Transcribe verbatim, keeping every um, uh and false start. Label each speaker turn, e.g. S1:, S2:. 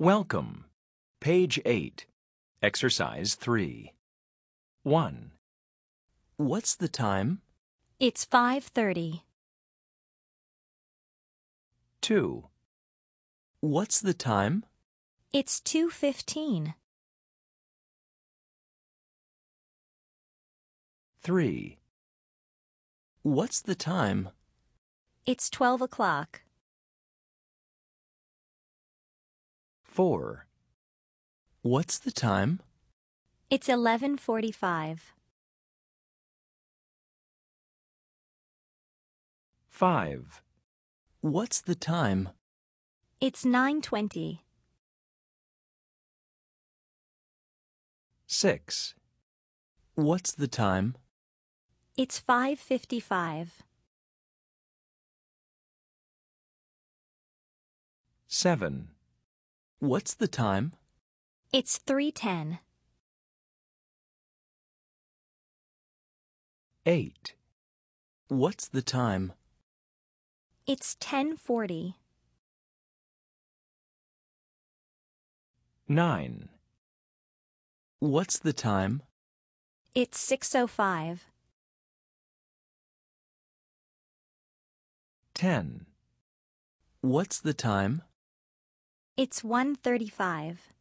S1: Welcome. Page eight. Exercise three. one.
S2: What's the time?
S3: It's five thirty.
S1: two.
S2: What's the time?
S3: It's two fifteen.
S1: three.
S2: What's the time?
S3: It's twelve o'clock.
S1: four.
S2: What's the time?
S3: It's eleven forty-five.
S1: five.
S2: What's the time?
S3: It's nine twenty.
S1: six.
S2: What's the time?
S3: It's five fifty-five.
S1: seven.
S2: What's the time?
S3: It's three ten.
S1: eight.
S2: What's the time?
S3: It's ten forty.
S1: nine.
S2: What's the time?
S3: It's six oh five.
S1: ten.
S2: What's the time?
S3: It's one thirty-five.